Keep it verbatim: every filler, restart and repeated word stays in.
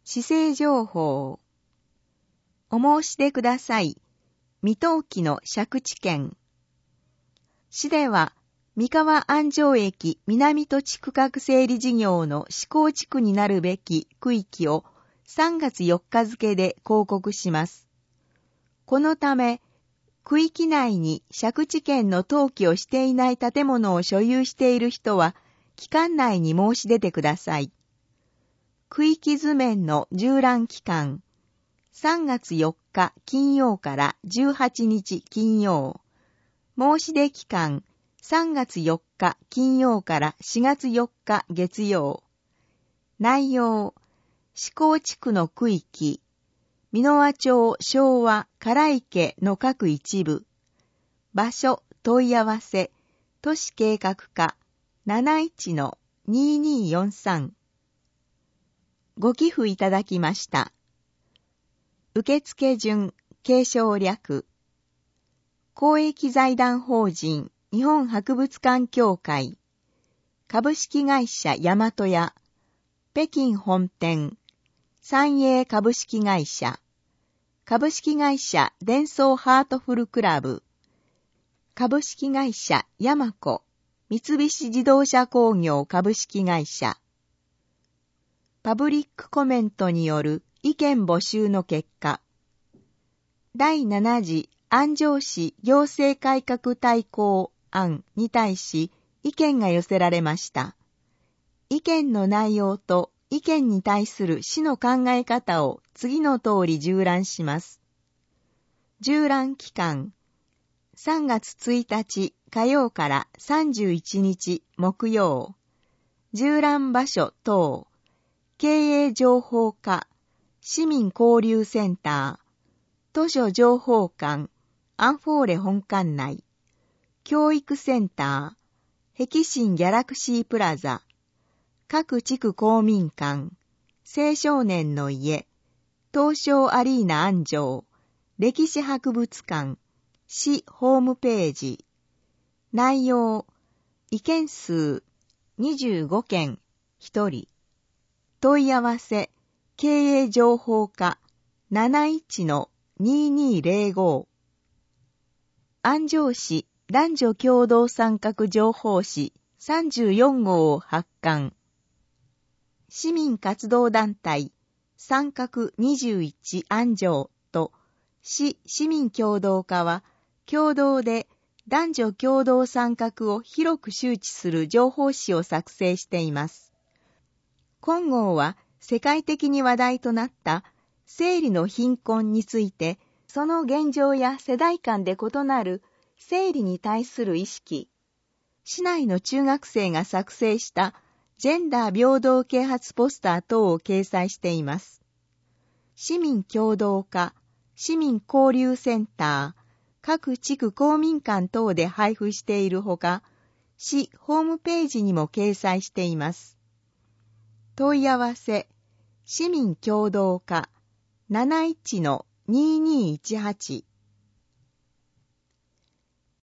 市政情報。お申し出ください。未登記の借地権。市では、三河安城駅南土地区画整理事業の施行地区になるべき区域をさんがつよっか付で公告します。このため、区域内に借地権の登記をしていない建物を所有している人は、期間内に申し出てください。区域図面の縦覧期間、さんがつよっか金曜からじゅうはちにち金曜。申し出期間、さんがつよっか金曜からしがつよっか月曜。内容、施行地区の区域、美濃和町昭和唐池の各一部。場所、問い合わせ、都市計画課 なないちのにーにーよんさん。ご寄付いただきました。受付順、継承略。公益財団法人日本博物館協会、株式会社大和屋、北京本店、三栄株式会社、株式会社デンソーハートフルクラブ、株式会社ヤマコ、三菱自動車工業株式会社。パブリックコメントによる意見募集の結果、だいなな次安城市行政改革大綱案に対し意見が寄せられました。意見の内容と意見に対する市の考え方を次の通り縦覧します。縦覧期間、さんがつついたち火曜からさんじゅういちにち木曜。縦覧場所等、経営情報課、市民交流センター、図書情報館、アンフォーレ本館内、教育センター、碧新ギャラクシープラザ、各地区公民館、青少年の家、東証アリーナ安城、歴史博物館、市ホームページ。内容、意見数、にじゅうごけん、ひとり。問い合わせ、経営情報課 なないちのにーにーぜろご。安城市男女共同参画情報誌さんじゅうよんごうを発刊。市民活動団体参画にじゅういち安城と市市民共同課は共同で男女共同参画を広く周知する情報誌を作成しています。今号は世界的に話題となった生理の貧困について、その現状や世代間で異なる生理に対する意識、市内の中学生が作成したジェンダー平等啓発ポスター等を掲載しています。市民共同課、市民交流センター、各地区公民館等で配布しているほか、市ホームページにも掲載しています。問い合わせ、市民共同課 なないちのにーにーいちはち